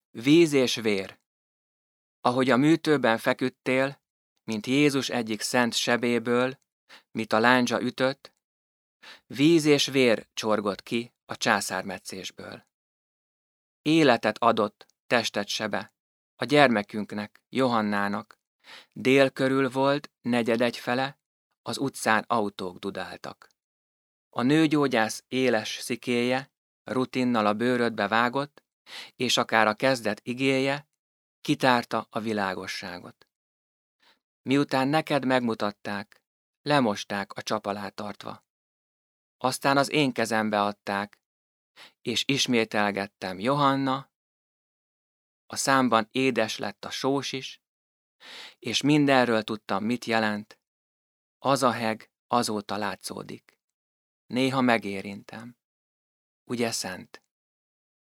Víz és vér. Ahogy a műtőben feküdtél, mint Jézus egyik szent sebéből, mit a lándzsa ütött, víz és vér csorgott ki a császármetszésből. Életet adott testet sebe a gyermekünknek, Johannának. Dél körül volt, 4:1 fele, az utcán autók dudáltak. A nőgyógyász éles szikéje rutinnal a bőrödbe vágott, és akár a kezdet igéje kitárta a világosságot. Miután neked megmutatták, lemosták a csap alá tartva. Aztán az én kezembe adták, és ismételgettem Johanna, a számban édes lett a sós is, és mindenről tudtam, mit jelent. Az a heg azóta látszódik. Néha megérintem. Ugye, szent?